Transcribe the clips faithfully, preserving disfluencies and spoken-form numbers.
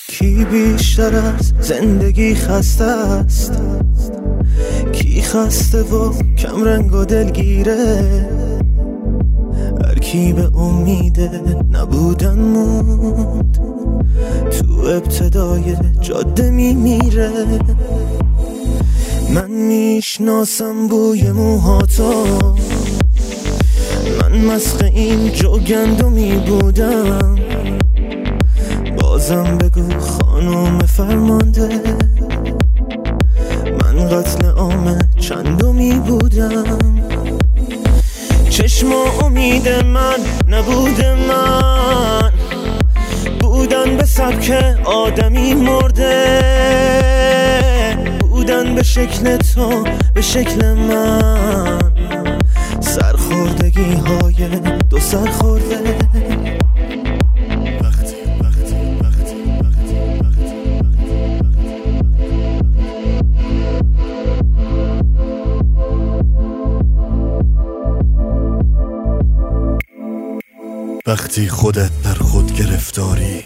کی بیشتر از زندگی خسته است؟ کی خسته و کم رنگ و دلگیره؟ هر کی به امید نبودن موند تو ابتدای جاده میمیره. من میشناسم بوی موهاتو، من مسخ این جوگندمی بودم. بازم بگو خانم فرمانده، من قتل عام چندمی بودم. چشم و امید من نبود، من بودن به سبک آدمی مرده، بودن به شکل تو به شکل من، سرخوردگی های دو سرخورده. وقتی وقتی وقتی وقتی خودت در خود گرفتاری،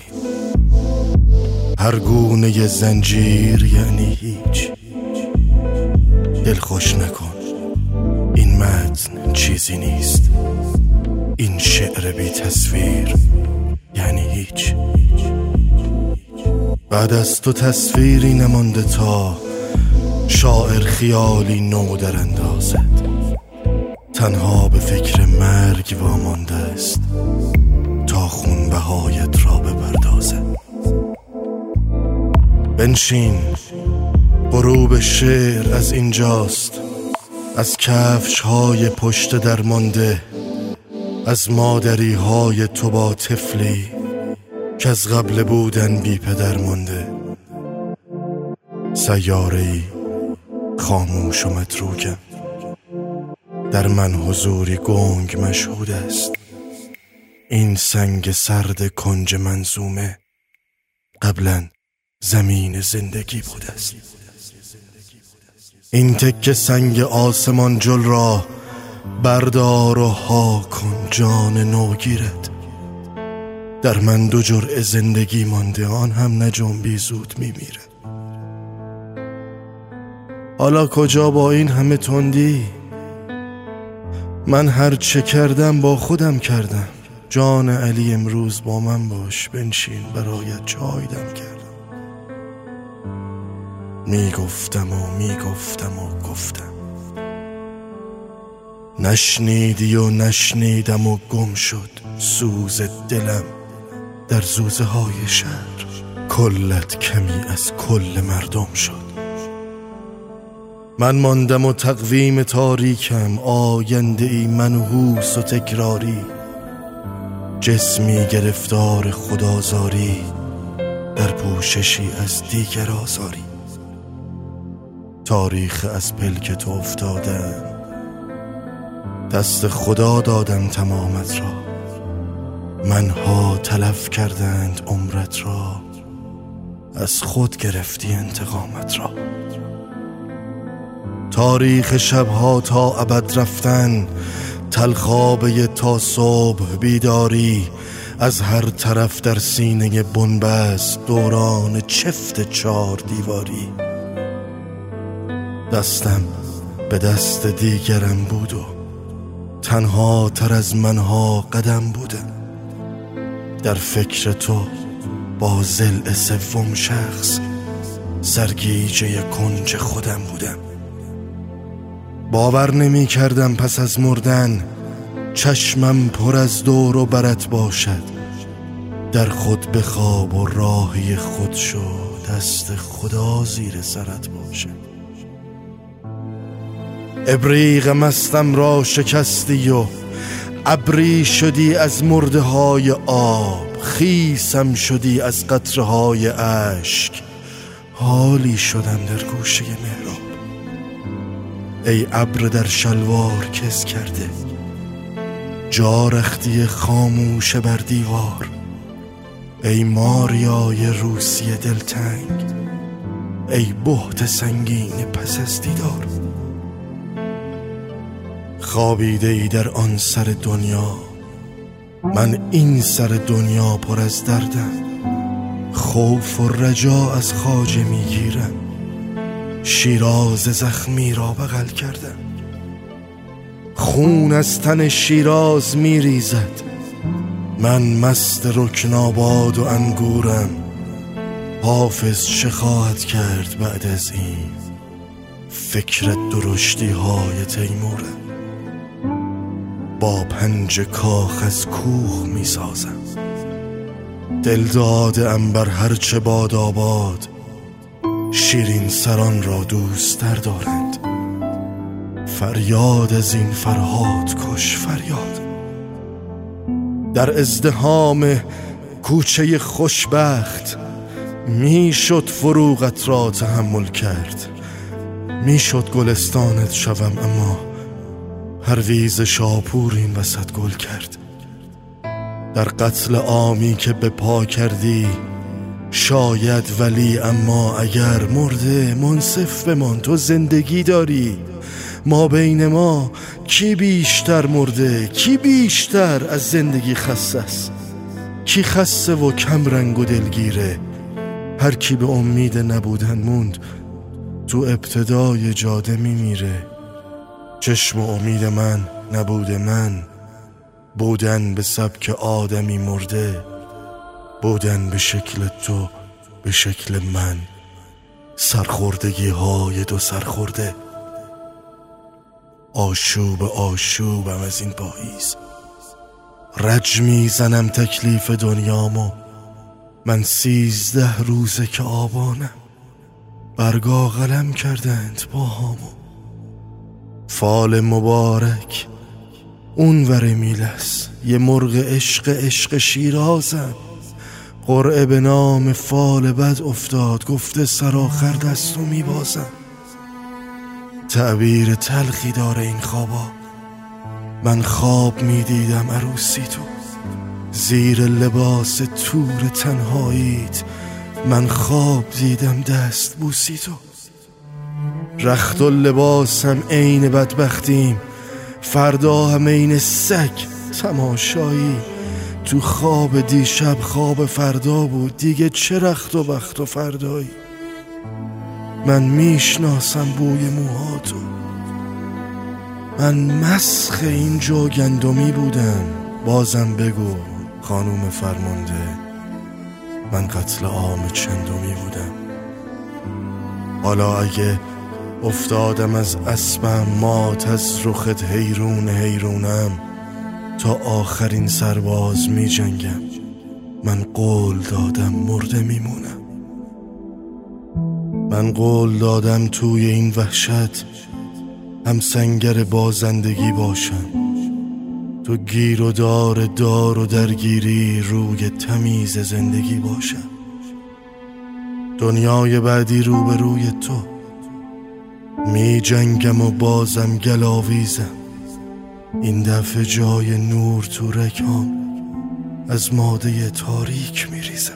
هر گونه زنجیر یعنی هیچ. دلخوش نکن، این متن چیزی نیست. این شعر بی تصویر یعنی هیچ. بعد از تو تصویری نمانده تا شاعر خیالی نو در اندازد. تنها به فکر مرگ وامانده است تا خونبهایت را بپردازد. بنشین، غروب شعر از اینجاست، از کفش های پشت درمانده، از مادری های تو با طفلی که از قبل بودن بی پدر مانده. سیاره‌ای خاموش و متروکم، در من حضوری گنگ مشهود است. این سنگ سرد کنج منظومه قبلا زمین زندگی بود است. این تکه سنگ آسمان جل را بردار و ها کن جان نوگیرت. در من دو جرعه زندگی مانده، آن هم نجنبی زود میمیره. حالا کجا با این همه تندی؟ من هر چه کردم با خودم کردم. جان علی امروز با من باش، بنشین برایت چای دم کردم. میگفتم و میگفتم و گفتم، نشنیدی و نشنیدم و گم شد سوز دلم در زوزه های شهر. کلت کمی از کل مردم شد. من ماندم و تقویم تاریکم، آینده ای منحوس و تکراری. جسمی گرفتار خدازاری، در پوششی از دیگر آزاری. تاریخ از پلک تو افتادم، دست خدا دادم تمامت را. منها تلف کردند عمرت را، از خود گرفتی انتقامت را. تاریخ شبها تا ابد رفتن، تلخابه تا صبح بیداری. از هر طرف در سینه بنبست دوران چفت چار دیواری. دستم به دست دیگرم بود و تنها تر از منها قدم بودم. در فکر تو با ضلع سوم شخص سرگیجه کنج خودم بودم. باور نمی کردم پس از مردن چشمم پر از دور و برت باشد. در خود بخواب و راهی خود شو، دست خدا زیر سرت باشد. ابریق مستم را شکستی و ابری شدی از مرده های آب. خیسم شدی از قطره های اشک، حالی شدم در گوشه محراب. ای ابر در شلوار کس کرده، جارختی خاموش بر دیوار. ای ماریای روسی دلتنگ، ای بهت سنگین پس از دیدار. خوابیده ای در آن سر دنیا، من این سر دنیا پر از دردم. خوف و رجا از خواجه میگیرم، شیراز زخمی را بغل کردم. خون از تن شیراز میریزد، من مست رکناباد و انگورم. حافظ چه خواهد کرد بعد از این؟ فکر درشتی های تیمورم. با پنج کاخ از کوه می سازم، دل دادم بر هرچه باد آباد. شیرین سران را دوست تر دارند، فریاد از این فرهاد کش فریاد. در ازدحام کوچه خوشبخت می شد فروغت را تحمل کرد. می شد گلستانت شوم، اما پرویز شاپور این وسط گل کرد. در قتل عامی که به پا کردی شاید، ولی اما اگر مرده منصف بمان، تو زندگی داری. ما بین ما کی بیشتر مرده، کی بیشتر از زندگی خسته است؟ کی خسته و کم رنگ و دلگیره؟ هر کی به امید نبودن موند تو ابتدای جاده میمیره. چشم و امید من نبوده من، بودن به سبک آدمی مرده، بودن به شکل تو به شکل من. سرخوردگی های دو سرخورده، آشوب آشوبم از این پاییز. رج میزنم تکلیف دنیامو، من سیزده روزه که آبانم. برگا قلم کردند باهامو، فال مبارک اون ور میلس. یه مرغ عشق عشق شیرازم، قرعه به نام فال بد افتاد، گفته سرآخر دستو میبازم. تعبیر تلخی داره این خوابا، من خواب میدیدم عروسی تو، زیر لباس تور تنهاییت من خواب دیدم دست بوسی تو. رخت و لباسم عین بدبختیم، فردا هم عین سگ تماشایی. تو خواب دیشب خواب فردا بود، دیگه چه رخت و بخت و فردایی. من میشناسم بوی موهاتو، من مسخ این جو گندمی بودم. بازم بگو خانوم فرمانده، من قتل عام چندمی بودم. حالا اگه افتادم از اسبم، مات از رخت حیرون حیرونم، تا آخرین سرباز می جنگم. من قول دادم مرده میمونم، من قول دادم توی این وحشت هم سنگر بازندگی باشم. تو گیر و دار دار و درگیری روی تمیز زندگی باشم. دنیای بعدی رو به روی تو می جنگم و بازم گلاویزم. این دفعه جای نور تو رکام از ماده تاریک می ریزم.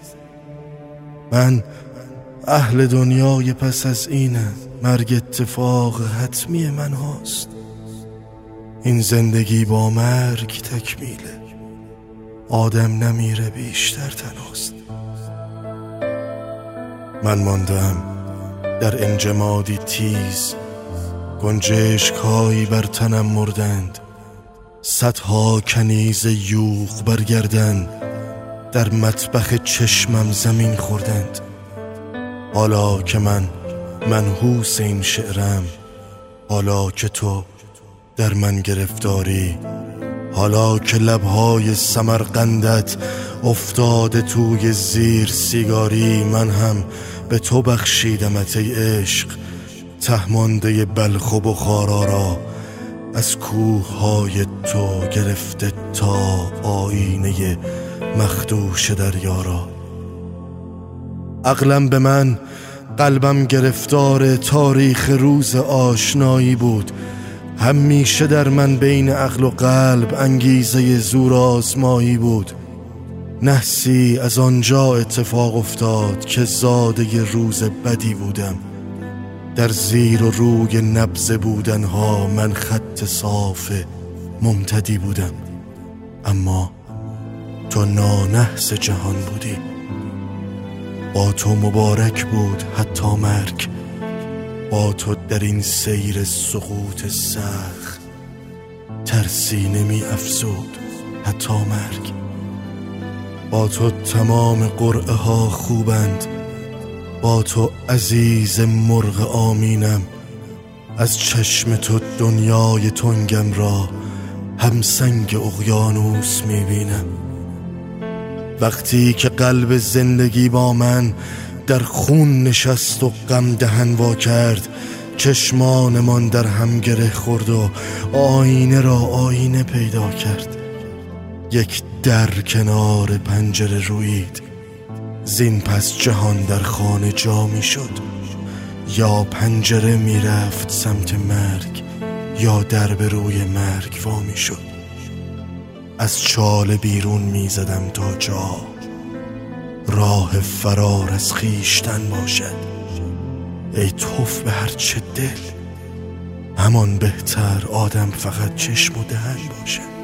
من اهل دنیای پس از اینم، مرگ اتفاق حتمی من هاست. این زندگی با مرگ تکمیله، آدم نمیره بیشتر تنهاست. من ماندم در انجمادی تیز، گنجشک‌هایی بر تنم مردند. صدها کنیز یوغ برگردن در مطبخ چشمم زمین خوردند. حالا که من منحوس این شعرم، حالا که تو در من گرفتاری، حالا که لبهای سمرقندت افتاده توی زیر سیگاری، من هم به تو بخشیدمت ای عشق، تهمانده بلخ و بخارا را از کوههای تو گرفته تا آینه مخدوش دریا را. عقلم به من، قلبم گرفتار تاریخ روز آشنایی بود. همیشه در من بین عقل و قلب انگیزه زور آزمایی بود. نحسی از آنجا اتفاق افتاد که زاده روز بدی بودم. در زیر و روی نبض بودنها من خط صاف ممتدی بودم. اما تو نانحس جهان بودی، با تو مبارک بود حتی مرگ، با تو در این سیر سقوط سخت ترسی نمی افزود حتی مرگ. با تو تمام قرعه ها خوبند، با تو عزیز مرغ آمینم، از چشم تو دنیای تنگم را همسنگ اقیانوس میبینم. وقتی که قلب زندگی با من در خون نشست و غم دهن وا کرد، چشمانمان در هم گره خورد و آینه را آینه پیدا کرد. یک در کنار پنجره رویید، زین پس جهان در خانه جا می شد. یا پنجره می رفت سمت مرگ، یا در به روی مرگ وا می شد. از چاله بیرون می زدم تا جا راه فرار از خیشتن باشد. ای توف به هر چه دل، همان بهتر آدم فقط چشم و دهن باشد.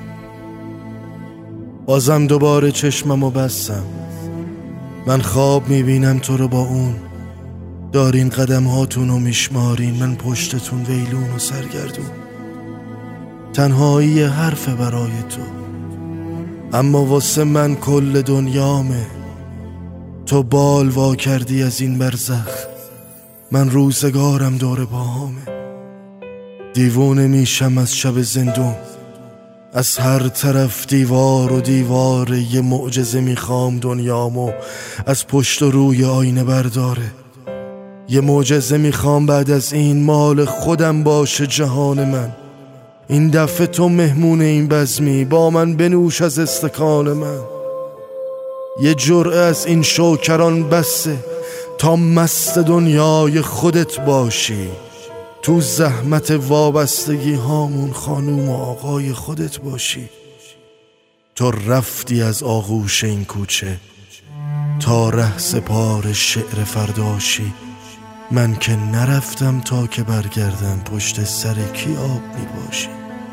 بازم دوباره چشممو بستم، من خواب میبینم تو رو با اون، دارین قدم هاتونو میشمارین، من پشتتون ویلون و سرگردون. تنهایی حرف برای تو، اما واسه من کل دنیامه. تو بال وا کردی از این برزخ، من روزگارم دور پاهامه. دیوونه میشم از شب زندون، از هر طرف دیوار و دیوار. یه معجزه میخوام دنیامو از پشت و روی آینه برداره. یه معجزه میخوام بعد از این مال خودم باشه جهان من. این دفعه تو مهمون این بزمی، با من بنوش از استکان من. یه جرعه از این شوکران بسه تا مست دنیای خودت باشی. تو زحمت وابستگی هامون خانوم و آقای خودت باشی. تو رفتی از آغوش این کوچه تا ره سپار شعر فرداشی. من که نرفتم تا که برگردم، پشت سر کی آب می باشی.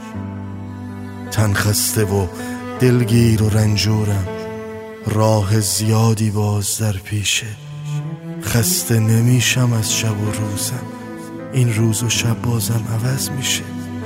تن خسته و دلگیر و رنجورم، راه زیادی باز در پیشه. خسته نمیشم از شب و روزم، این روز و شب بازم عوض میشه.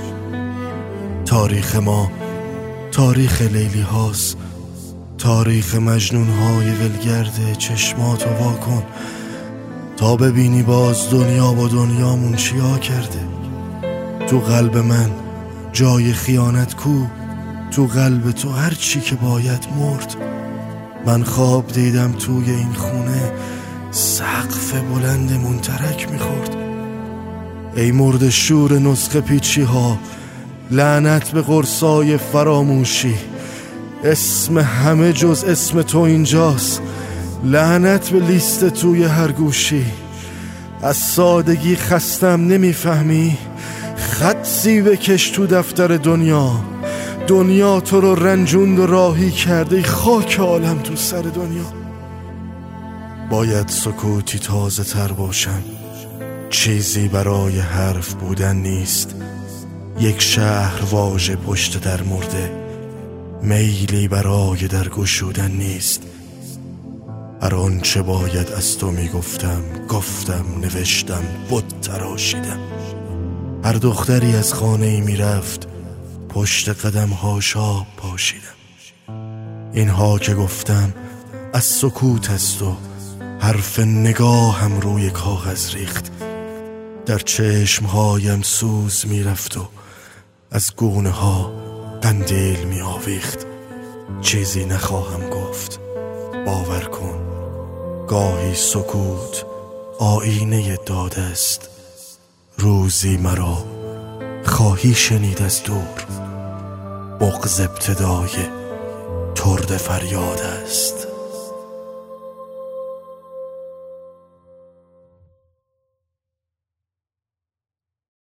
تاریخ ما تاریخ لیلی هاست، تاریخ مجنون های ولگرده. چشماتو وا کن تا ببینی باز دنیا با دنیامون چیا کرده. تو قلب من جای خیانت کو، تو قلب تو هر چی که باید مرد. من خواب دیدم توی این خونه سقف بلند منترک میخورد. ای مرد شور نسخه پیچی ها، لعنت به قرصای فراموشی. اسم همه جز اسم تو اینجاست، لعنت به لیست توی هر گوشی. از سادگی خستم نمیفهمی، خطی بکش تو دفتر دنیا. دنیا تو رو رنجوند و راهی کرده، خاک عالم تو سر دنیا. باید سکوتی تازه تر باشم، چیزی برای حرف بودن نیست. یک شهر واژه پشت در مرده، میلی برای در گشودن نیست. هر آنچه باید از تو میگفتم گفتم، نوشتم بت تراشیدم. هر دختری از خانه ای میرفت، پشت قدم هاش آب پاشیدم. اینها که گفتم از سکوت است و حرف نگاهم روی کاغذ ریخت. در چشمهایم سوز میرفت و از گونه ها قندیل می آویخت. چیزی نخواهم گفت، باور کن. گاهی سکوت آینه داده است. روزی مرا خواهی شنید از دور، بغض ابتدای ترد فریاد است.